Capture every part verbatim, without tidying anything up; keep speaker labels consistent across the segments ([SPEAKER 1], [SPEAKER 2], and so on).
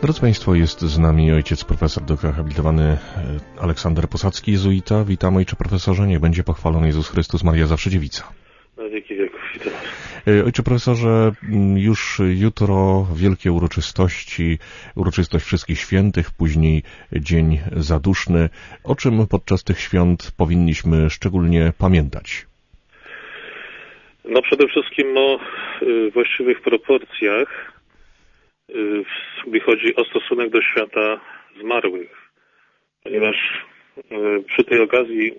[SPEAKER 1] Drodzy Państwo, jest z nami ojciec profesor doktor habilitowany Aleksander Posadzki, jezuita. Witam, ojcze profesorze, niech będzie pochwalony Jezus Chrystus, Maria zawsze dziewica.
[SPEAKER 2] Na wieki wieków. Witam.
[SPEAKER 1] Ojcze profesorze, już jutro wielkie uroczystości, uroczystość Wszystkich Świętych, później Dzień Zaduszny. O czym podczas tych świąt powinniśmy szczególnie pamiętać?
[SPEAKER 2] No przede wszystkim o właściwych proporcjach, gdy chodzi o stosunek do świata zmarłych, ponieważ przy tej okazji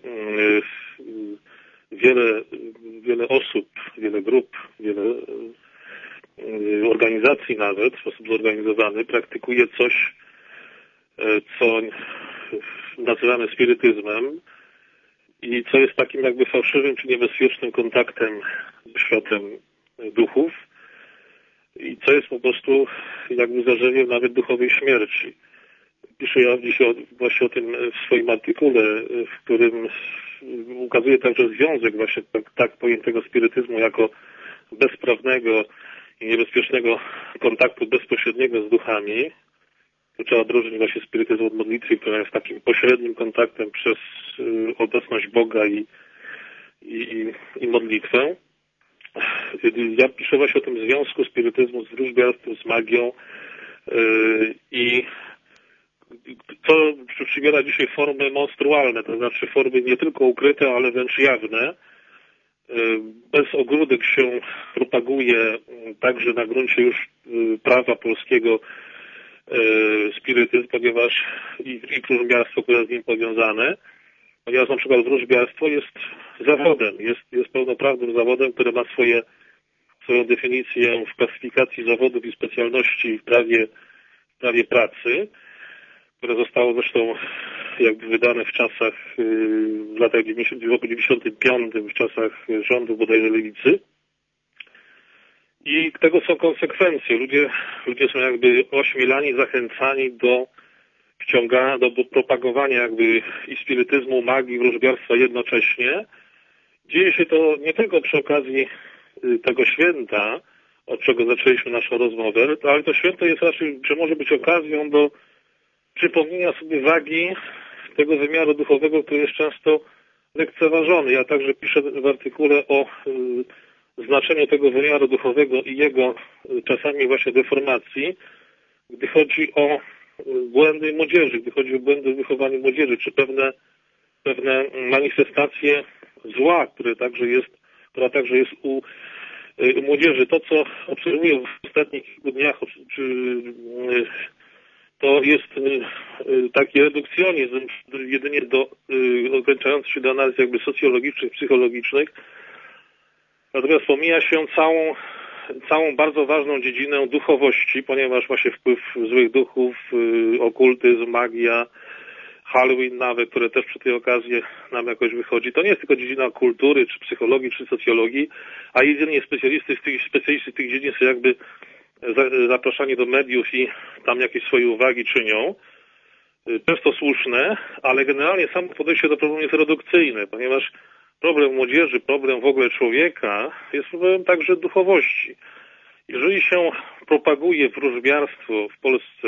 [SPEAKER 2] wiele, wiele osób, wiele grup, wiele organizacji nawet w sposób zorganizowany praktykuje coś, co nazywamy spirytyzmem i co jest takim jakby fałszywym czy niebezpiecznym kontaktem z światem duchów i co jest po prostu jakby zdarzeniem nawet duchowej śmierci. Piszę ja dzisiaj właśnie o tym w swoim artykule, w którym ukazuje także związek właśnie tak, tak pojętego spirytyzmu jako bezprawnego i niebezpiecznego kontaktu bezpośredniego z duchami. Tu trzeba odróżnić właśnie spirytyzm od modlitwy, która jest takim pośrednim kontaktem przez obecność Boga i, i, i modlitwę. Ja piszę właśnie o tym związku spirytyzmu z wróżbiarstwem, z magią yy, i co przybiera dzisiaj formy monstrualne, to znaczy formy nie tylko ukryte, ale wręcz jawne. Yy, bez ogródek się propaguje także na gruncie już yy, prawa polskiego yy, spirytyzm, ponieważ i, i wróżbiarstwo, które jest z nim powiązane, ponieważ na przykład wróżbiarstwo jest zawodem, jest, jest pełnoprawnym zawodem, który ma swoje, swoją definicję w klasyfikacji zawodów i specjalności w prawie, w prawie pracy, które zostało zresztą jakby wydane w czasach, w latach dziewięćdziesiątym, w roku dziewięćdziesiątym piątym, w czasach rządu bodajże lewicy. I tego są konsekwencje. Ludzie, ludzie są jakby ośmielani, zachęcani do wciąga do propagowania jakby i spirytyzmu, magii, wróżbiarstwa jednocześnie. Dzieje się to nie tylko przy okazji tego święta, od czego zaczęliśmy naszą rozmowę, ale to święto jest raczej, czy może być okazją do przypomnienia sobie wagi tego wymiaru duchowego, który jest często lekceważony. Ja także piszę w artykule o y, znaczeniu tego wymiaru duchowego i jego y, czasami właśnie deformacji, gdy chodzi o błędy młodzieży, gdy chodzi o błędy w wychowaniu młodzieży, czy pewne, pewne manifestacje zła, które także jest, która także jest u, u młodzieży. To, co obserwuję w ostatnich kilku dniach, czy, to jest taki redukcjonizm jedynie do, ograniczający się do analiz jakby socjologicznych, psychologicznych, natomiast pomija się całą całą bardzo ważną dziedzinę duchowości, ponieważ właśnie wpływ złych duchów, yy, okultyzm, magia, Halloween nawet, które też przy tej okazji nam jakoś wychodzi, to nie jest tylko dziedzina kultury, czy psychologii, czy socjologii, a jedynie specjalisty z tych, specjalisty z tych dziedzin są jakby za, zapraszani do mediów i tam jakieś swoje uwagi czynią. Yy, często słuszne, ale generalnie samo podejście do problemu jest redukcyjne, ponieważ problem młodzieży, problem w ogóle człowieka jest problemem także duchowości. Jeżeli się propaguje wróżbiarstwo w Polsce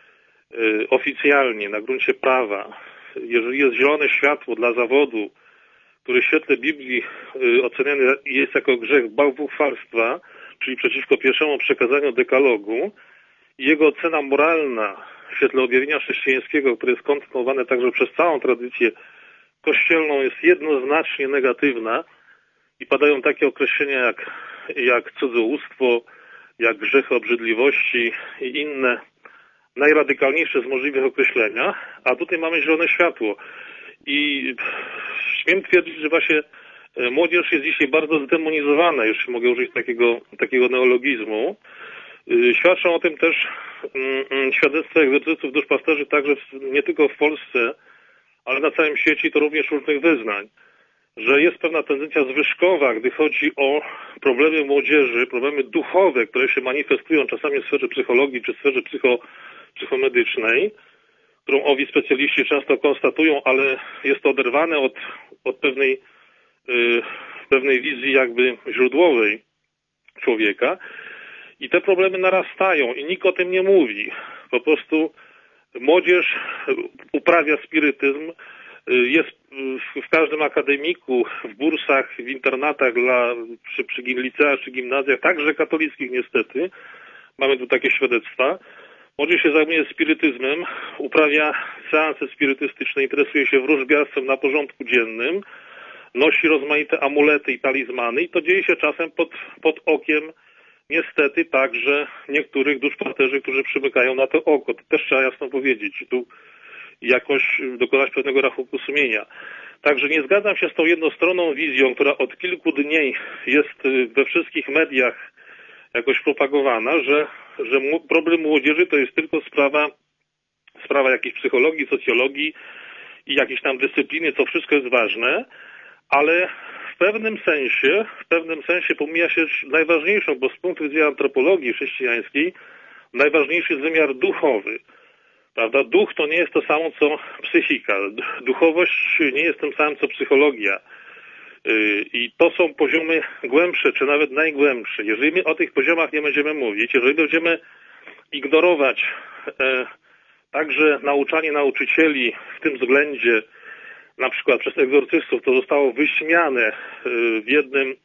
[SPEAKER 2] y, oficjalnie, na gruncie prawa, jeżeli jest zielone światło dla zawodu, który w świetle Biblii y, oceniany jest jako grzech bałwuchwalstwa, czyli przeciwko pierwszemu przekazaniu dekalogu, i jego ocena moralna w świetle objawienia chrześcijańskiego, które jest kontynuowane także przez całą tradycję kościelną, jest jednoznacznie negatywna i padają takie określenia jak, jak cudzołóstwo, jak grzechy obrzydliwości i inne najradykalniejsze z możliwych określenia, a tutaj mamy zielone światło. I śmiem twierdzić, że właśnie młodzież jest dzisiaj bardzo zdemonizowana, jeśli mogę użyć takiego, takiego neologizmu. Świadczą o tym też świadectwa egzorcystów, duszpasterzy, także w, nie tylko w Polsce, ale na całym świecie, to również różnych wyznań, że jest pewna tendencja zwyżkowa, gdy chodzi o problemy młodzieży, problemy duchowe, które się manifestują czasami w sferze psychologii czy w sferze psycho, psychomedycznej, którą owi specjaliści często konstatują, ale jest to oderwane od, od pewnej, yy, pewnej wizji jakby źródłowej człowieka. I te problemy narastają i nikt o tym nie mówi, Po prostu młodzież uprawia spirytyzm, jest w każdym akademiku, w bursach, w internatach dla, przy, przy liceach czy gimnazjach, także katolickich niestety, mamy tu takie świadectwa. Młodzież się zajmuje spirytyzmem, uprawia seanse spirytystyczne, interesuje się wróżbiarstwem na porządku dziennym, nosi rozmaite amulety i talizmany i to dzieje się czasem pod, pod okiem niestety także niektórych duszpasterzy, którzy przymykają na to oko. To też trzeba jasno powiedzieć i tu jakoś dokonać pewnego rachunku sumienia. Także nie zgadzam się z tą jednostronną wizją, która od kilku dni jest we wszystkich mediach jakoś propagowana, że, że problem młodzieży to jest tylko sprawa, sprawa jakiejś psychologii, socjologii i jakiejś tam dyscypliny, co wszystko jest ważne, ale w pewnym sensie, w pewnym sensie pomija się najważniejszą, bo z punktu widzenia antropologii chrześcijańskiej najważniejszy jest wymiar duchowy. Prawda? Duch to nie jest to samo, co psychika. Duchowość nie jest tym samym, co psychologia. I to są poziomy głębsze, czy nawet najgłębsze. Jeżeli my o tych poziomach nie będziemy mówić, jeżeli będziemy ignorować e, także nauczanie nauczycieli w tym względzie, na przykład przez egzorcystów, to zostało wyśmiane w jednym,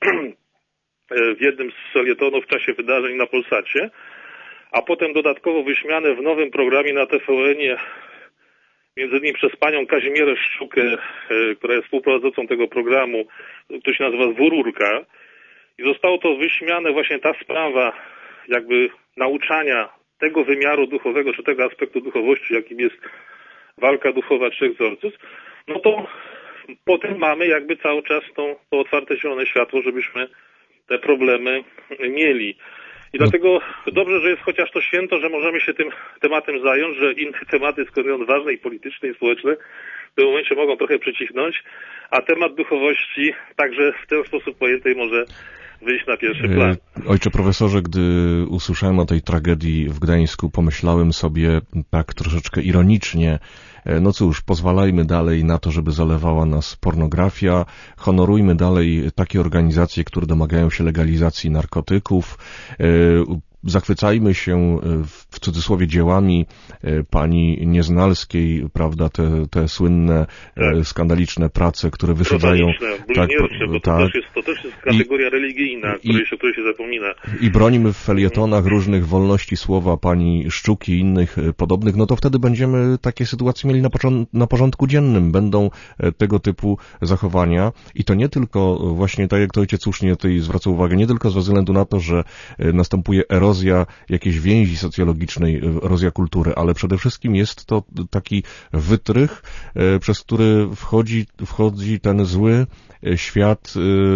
[SPEAKER 2] w jednym z felietonów w czasie wydarzeń na Polsacie, a potem dodatkowo wyśmiane w nowym programie na T V N-ie, między innymi przez panią Kazimierę Szczukę, która jest współprowadzącą tego programu, który się nazywa Dwururka. I zostało to wyśmiane właśnie ta sprawa jakby nauczania tego wymiaru duchowego, czy tego aspektu duchowości, jakim jest walka duchowa czy egzorcyzm, no to potem mamy jakby cały czas to, to otwarte zielone światło, żebyśmy te problemy mieli. I dlatego dobrze, że jest chociaż to święto, że możemy się tym tematem zająć, że inne tematy, skądinąd ważne i polityczne i społeczne, w tym momencie mogą trochę przycichnąć, a temat duchowości także w ten sposób pojętej może wyjść na pierwszy plan.
[SPEAKER 1] Ojcze profesorze, gdy usłyszałem o tej tragedii w Gdańsku, pomyślałem sobie tak troszeczkę ironicznie, no cóż, pozwalajmy dalej na to, żeby zalewała nas pornografia, honorujmy dalej takie organizacje, które domagają się legalizacji narkotyków, zachwycajmy się w cudzysłowie dziełami pani Nieznalskiej, prawda, te, te słynne, tak. skandaliczne prace, które wyszedzają...
[SPEAKER 2] Tak, bo to, tak. Też jest, to też jest kategoria I, religijna, i, której, się, której się zapomina.
[SPEAKER 1] I bronimy w felietonach różnych wolności słowa pani Szczuki i innych podobnych, no to wtedy będziemy takie sytuacje mieli na, na porządku dziennym. Będą tego typu zachowania i to nie tylko właśnie, tak jak to ojciec słusznie tutaj zwraca uwagę, nie tylko ze względu na to, że następuje erozja erozja jakiejś więzi socjologicznej, erozja kultury, ale przede wszystkim jest to taki wytrych, przez który wchodzi, wchodzi ten zły świat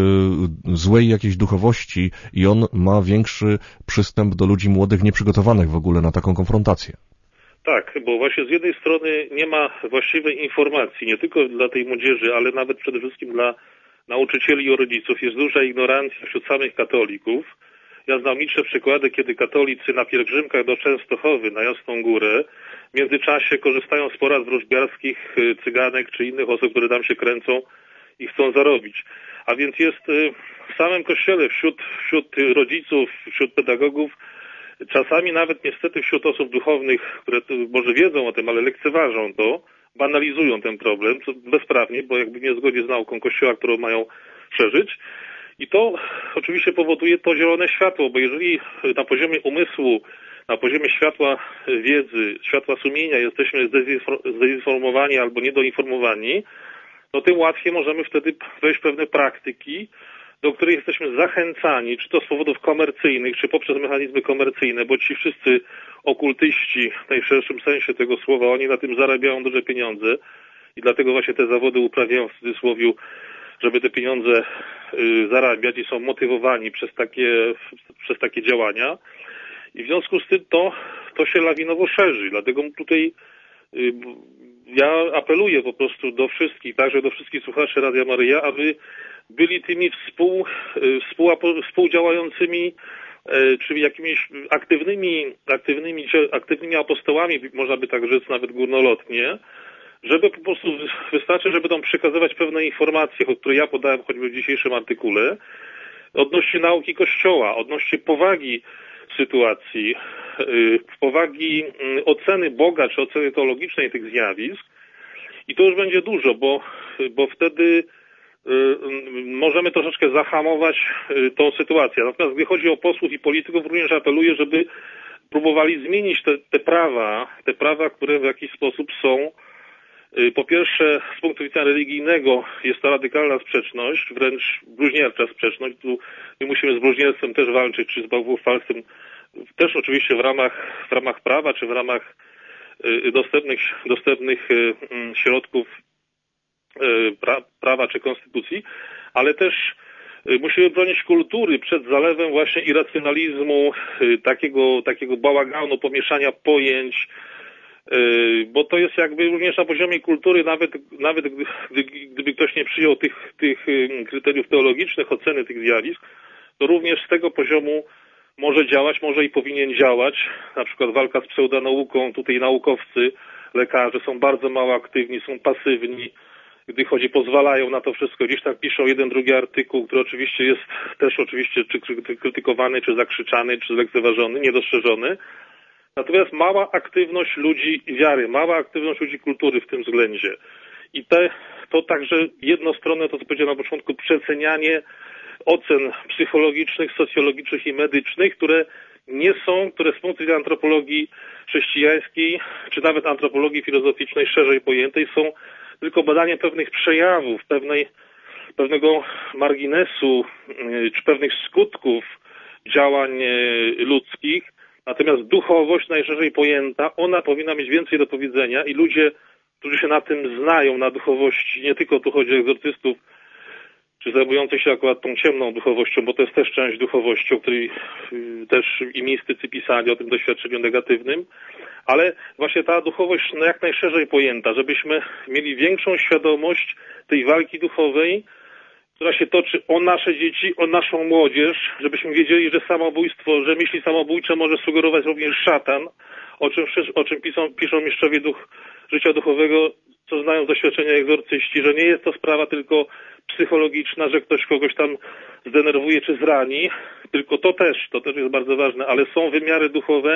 [SPEAKER 1] złej jakiejś duchowości i on ma większy przystęp do ludzi młodych, nieprzygotowanych w ogóle na taką konfrontację.
[SPEAKER 2] Tak, bo właśnie z jednej strony nie ma właściwej informacji, nie tylko dla tej młodzieży, ale nawet przede wszystkim dla nauczycieli i rodziców. Jest duża ignorancja wśród samych katolików. Ja znam liczne przykłady, kiedy katolicy na pielgrzymkach do Częstochowy, na Jasną Górę, w międzyczasie korzystają z porad wróżbiarskich cyganek czy innych osób, które tam się kręcą i chcą zarobić. A więc jest w samym Kościele, wśród, wśród rodziców, wśród pedagogów, czasami nawet niestety wśród osób duchownych, które może wiedzą o tym, ale lekceważą to, banalizują ten problem, co bezprawnie, bo jakby w niezgodzie z nauką Kościoła, którą mają szerzyć. I to oczywiście powoduje to zielone światło, bo jeżeli na poziomie umysłu, na poziomie światła wiedzy, światła sumienia jesteśmy zdezinformowani albo niedoinformowani, no tym łatwiej możemy wtedy wejść w pewne praktyki, do których jesteśmy zachęcani, czy to z powodów komercyjnych, czy poprzez mechanizmy komercyjne, bo ci wszyscy okultyści w najszerszym sensie tego słowa, oni na tym zarabiają duże pieniądze i dlatego właśnie te zawody uprawiają w cudzysłowie, żeby te pieniądze y, zarabiać i są motywowani przez takie, przez takie działania. I w związku z tym to, to się lawinowo szerzy. Dlatego tutaj y, ja apeluję po prostu do wszystkich, także do wszystkich słuchaczy Radia Maryja, aby byli tymi współ, y, współ, współdziałającymi, y, czyli jakimiś aktywnymi, aktywnymi, aktywnymi apostołami, można by tak rzec nawet górnolotnie, żeby po prostu wystarczy, żeby tam przekazywać pewne informacje, o które ja podałem choćby w dzisiejszym artykule, odnośnie nauki Kościoła, odnośnie powagi sytuacji, z powagi oceny Boga czy oceny teologicznej tych zjawisk i to już będzie dużo, bo, bo wtedy możemy troszeczkę zahamować tą sytuację. Natomiast gdy chodzi o posłów i polityków, również apeluję, żeby próbowali zmienić te, te prawa, te prawa, które w jakiś sposób są. Po pierwsze, z punktu widzenia religijnego jest to radykalna sprzeczność, wręcz bluźniercza sprzeczność. Tu my musimy z bluźnierstwem też walczyć, czy z bałwochwalstwem, też oczywiście w ramach, w ramach prawa, czy w ramach dostępnych, dostępnych środków pra, prawa czy konstytucji, ale też musimy bronić kultury przed zalewem właśnie irracjonalizmu, takiego, takiego bałaganu, pomieszania pojęć, bo to jest jakby również na poziomie kultury, nawet, nawet gdy, gdyby ktoś nie przyjął tych, tych kryteriów teologicznych, oceny tych zjawisk, to również z tego poziomu może działać, może i powinien działać, na przykład walka z pseudonauką, tutaj naukowcy, lekarze są bardzo mało aktywni, są pasywni, gdy chodzi, pozwalają na to wszystko, gdzieś tam piszą jeden, drugi artykuł, który oczywiście jest też oczywiście czy krytykowany, czy zakrzyczany, czy zlekceważony, niedostrzeżony. Natomiast mała aktywność ludzi wiary, mała aktywność ludzi kultury w tym względzie. I te, to także jednostronne, to co powiedziałem na początku, przecenianie ocen psychologicznych, socjologicznych i medycznych, które nie są, które z punktu widzenia antropologii chrześcijańskiej, czy nawet antropologii filozoficznej szerzej pojętej są tylko badaniem pewnych przejawów, pewnej, pewnego marginesu, czy pewnych skutków działań ludzkich. Natomiast duchowość najszerzej pojęta, ona powinna mieć więcej do powiedzenia i ludzie, którzy się na tym znają, na duchowości, nie tylko tu chodzi o egzorcystów, czy zajmujących się akurat tą ciemną duchowością, bo to jest też część duchowości, o której też i mistycy pisali, o tym doświadczeniu negatywnym, ale właśnie ta duchowość no jak najszerzej pojęta, żebyśmy mieli większą świadomość tej walki duchowej, która się toczy o nasze dzieci, o naszą młodzież, żebyśmy wiedzieli, że samobójstwo, że myśli samobójcze może sugerować również szatan, o czym, o czym piszą, piszą mistrzowie duch, życia duchowego, co znają doświadczenia egzorcyści, że nie jest to sprawa tylko psychologiczna, że ktoś kogoś tam zdenerwuje czy zrani, tylko to też, to też jest bardzo ważne, ale są wymiary duchowe,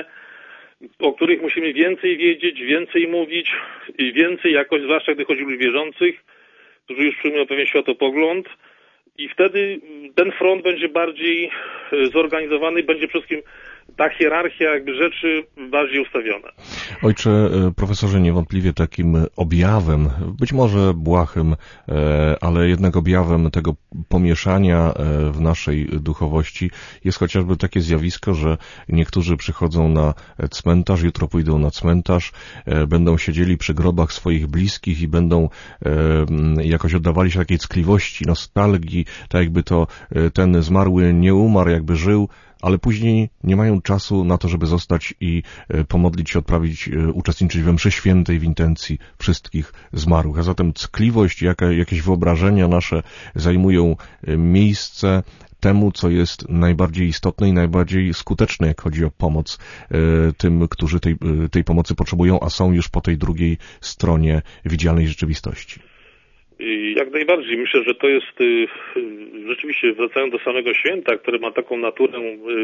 [SPEAKER 2] o których musimy więcej wiedzieć, więcej mówić i więcej jakoś, zwłaszcza gdy chodzi o ludzi wierzących, którzy już przyjmują pewien światopogląd i wtedy ten front będzie bardziej zorganizowany, będzie przede wszystkim ta hierarchia jakby rzeczy bardziej ustawiona.
[SPEAKER 1] Ojcze profesorze, niewątpliwie takim objawem, być może błahym, ale jednak objawem tego pomieszania w naszej duchowości jest chociażby takie zjawisko, że niektórzy przychodzą na cmentarz, jutro pójdą na cmentarz, będą siedzieli przy grobach swoich bliskich i będą jakoś oddawali się takiej ckliwości, nostalgii, tak jakby to ten zmarły nie umarł, jakby żył, ale później nie mają czasu na to, żeby zostać i pomodlić się, odprawić, uczestniczyć we mszy świętej w intencji wszystkich zmarłych. A zatem ckliwość, jakieś wyobrażenia nasze zajmują miejsce temu, co jest najbardziej istotne i najbardziej skuteczne, jak chodzi o pomoc tym, którzy tej, tej pomocy potrzebują, a są już po tej drugiej stronie widzialnej rzeczywistości.
[SPEAKER 2] Jak najbardziej. Myślę, że to jest rzeczywiście, wracając do samego święta, które ma taką naturę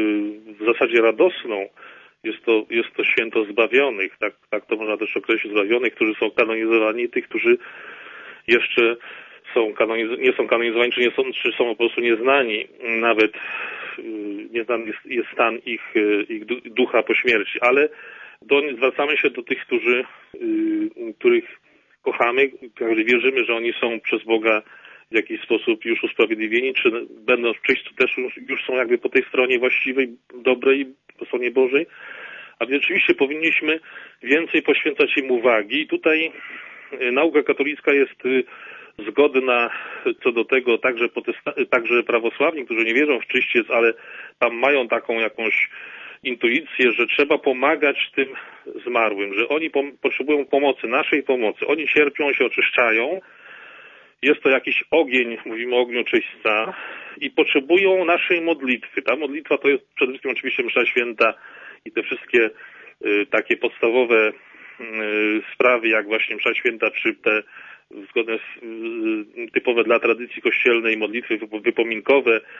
[SPEAKER 2] w zasadzie radosną, jest to, jest to święto zbawionych, tak, tak to można też określić, zbawionych, którzy są kanonizowani, tych, którzy jeszcze są kanoniz- nie są kanonizowani, czy, nie są, czy są po prostu nieznani, nawet nieznany jest, jest stan ich, ich ducha po śmierci, ale do, zwracamy się do tych, którzy, których kochamy, którzy wierzymy, że oni są przez Boga w jakiś sposób już usprawiedliwieni, czy będą czyść, też już, już są jakby po tej stronie właściwej, dobrej, po stronie Bożej. A więc rzeczywiście powinniśmy więcej poświęcać im uwagi. I tutaj nauka katolicka jest zgodna co do tego, także, także prawosławni, którzy nie wierzą w czyściec, ale tam mają taką jakąś intuicję, że trzeba pomagać tym zmarłym, że oni pom- potrzebują pomocy, naszej pomocy. Oni cierpią, się oczyszczają. Jest to jakiś ogień, mówimy o ogniu czyśćca i potrzebują naszej modlitwy. Ta modlitwa to jest przede wszystkim oczywiście msza święta i te wszystkie y, takie podstawowe y, sprawy, jak właśnie msza święta, czy te zgodne z, y, typowe dla tradycji kościelnej modlitwy wypominkowe,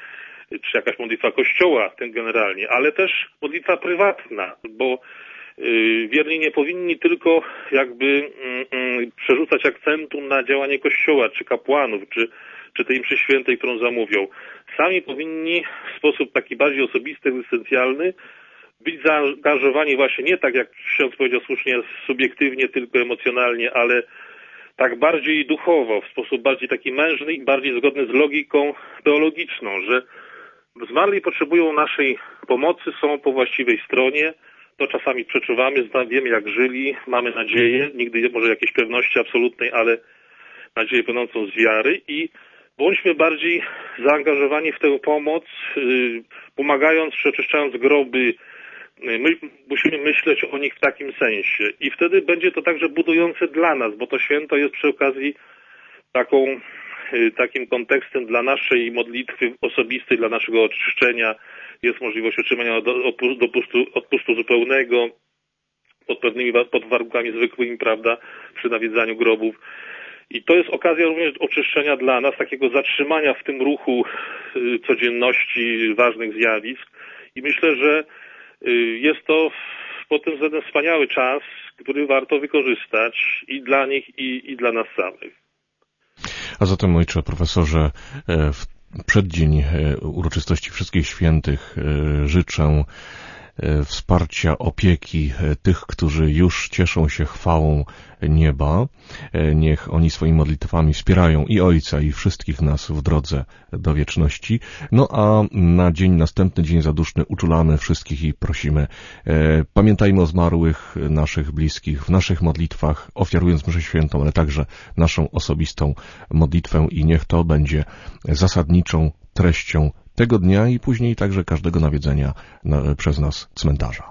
[SPEAKER 2] czy jakaś modlitwa Kościoła, ten generalnie, ale też modlitwa prywatna, bo wierni nie powinni tylko jakby mm, mm, przerzucać akcentu na działanie Kościoła, czy kapłanów, czy, czy tej mszy świętej, którą zamówią. Sami powinni w sposób taki bardziej osobisty, egzystencjalny być zaangażowani właśnie nie tak, jak ksiądz powiedział słusznie, subiektywnie, tylko emocjonalnie, ale tak bardziej duchowo, w sposób bardziej taki mężny i bardziej zgodny z logiką teologiczną, że zmarli potrzebują naszej pomocy, są po właściwej stronie, to czasami przeczuwamy, wiemy jak żyli, mamy nadzieję, nigdy może jakiejś pewności absolutnej, ale nadzieję płynącą z wiary i bądźmy bardziej zaangażowani w tę pomoc, yy, pomagając czy oczyszczając groby. My musimy myśleć o nich w takim sensie i wtedy będzie to także budujące dla nas, bo to święto jest przy okazji taką, yy, takim kontekstem dla naszej modlitwy osobistej, dla naszego oczyszczenia. Jest możliwość otrzymania odpustu, odpustu zupełnego pod pewnymi pod warunkami zwykłymi, prawda, przy nawiedzaniu grobów. I to jest okazja również oczyszczenia dla nas, takiego zatrzymania w tym ruchu y, codzienności ważnych zjawisk. I myślę, że y, jest to pod tym względem wspaniały czas, który warto wykorzystać i dla nich, i, i dla nas samych.
[SPEAKER 1] A zatem, ojcze profesorze, w przeddzień uroczystości Wszystkich Świętych życzę wsparcia, opieki tych, którzy już cieszą się chwałą nieba. Niech oni swoimi modlitwami wspierają i Ojca, i wszystkich nas w drodze do wieczności. No a na dzień następny, dzień zaduszny, uczulamy wszystkich i prosimy, pamiętajmy o zmarłych naszych bliskich w naszych modlitwach, ofiarując mszę świętą, ale także naszą osobistą modlitwę i niech to będzie zasadniczą treścią tego dnia i później także każdego nawiedzenia na, przez nas cmentarza.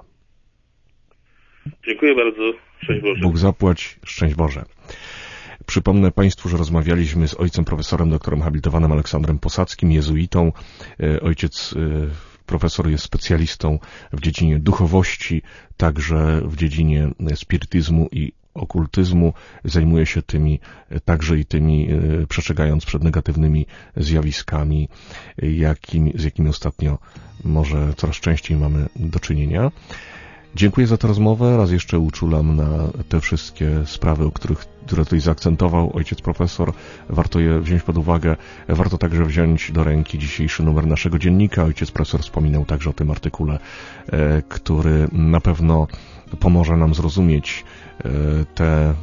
[SPEAKER 2] Dziękuję bardzo. Szczęść Boże.
[SPEAKER 1] Bóg zapłać. Szczęść Boże. Przypomnę Państwu, że rozmawialiśmy z ojcem profesorem doktorem habilitowanym Aleksandrem Posadzkim, jezuitą. Ojciec profesor jest specjalistą w dziedzinie duchowości, także w dziedzinie spirytyzmu i okultyzmu, zajmuje się tymi, także i tymi, przestrzegając przed negatywnymi zjawiskami, jakimi, z jakimi ostatnio może coraz częściej mamy do czynienia. Dziękuję za tę rozmowę. Raz jeszcze uczulam na te wszystkie sprawy, o których, które tutaj zaakcentował ojciec profesor. Warto je wziąć pod uwagę. Warto także wziąć do ręki dzisiejszy numer naszego dziennika. Ojciec profesor wspominał także o tym artykule, który na pewno pomoże nam zrozumieć te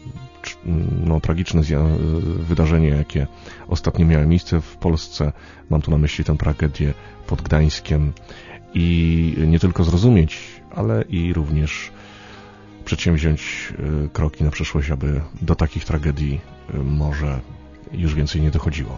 [SPEAKER 1] no, tragiczne wydarzenia, jakie ostatnio miały miejsce w Polsce. Mam tu na myśli tę tragedię pod Gdańskiem. I nie tylko zrozumieć, ale i również przedsięwziąć kroki na przyszłość, aby do takich tragedii może już więcej nie dochodziło.